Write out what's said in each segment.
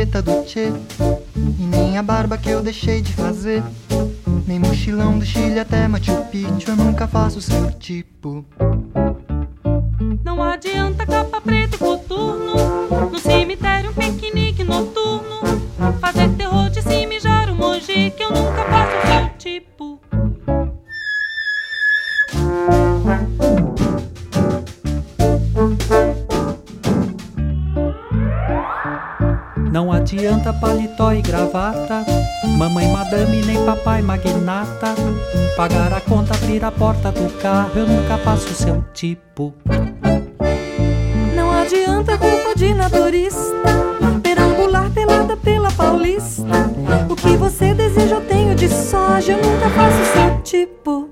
camiseta do Tchê, e nem a barba que eu deixei de fazer, nem mochilão do Chile até Machu Picchu, eu nunca faço o seu tipo. Não adianta capa preta e coturno, no cemitério um piquenique noturno, fazer terror de se mijar o Mogi, que eu nunca faço o seu tipo. Não adianta paletó e gravata, mamãe madame nem papai magnata, pagar a conta, abrir a porta do carro, eu nunca faço o seu tipo. Não adianta roupa de naturista, perambular pelada pela Paulista, o que você deseja eu tenho de soja, eu nunca faço o seu tipo.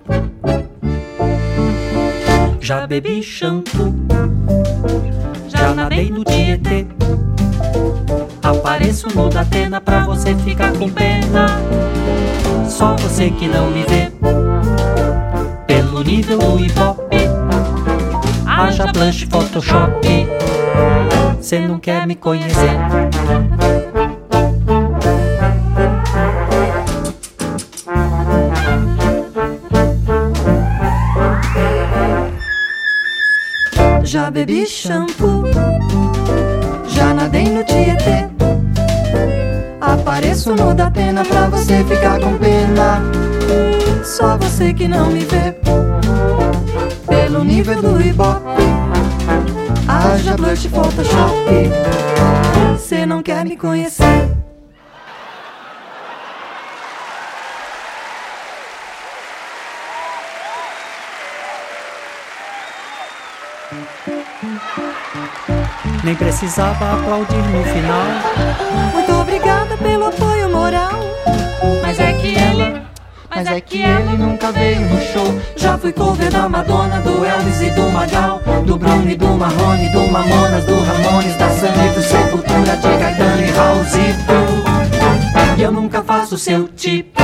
Já bebi shampoo, já nadei no Tietê, apareço no da Atena pra você ficar com pena. Só você que não me vê pelo nível do Ibope, haja blush, Photoshop, cê não quer me conhecer. Já bebi shampoo, já nadei no Tietê, apareço no da Atena pra você ficar com pena. Só você que não me vê pelo nível do Ibope, haja blush, Photoshop, cê não quer me conhecer. Nem precisava aplaudir no final. Muito obrigada pelo apoio moral. Mas é que ele nunca veio no show. Já fui cover da Madonna, do Elvis e do Magal, do Brownie, do Marrone, do Mamonas, do Ramones, da Sandy, do Sepultura, de Caetano e Raulzito. E eu nunca faço o seu tipo.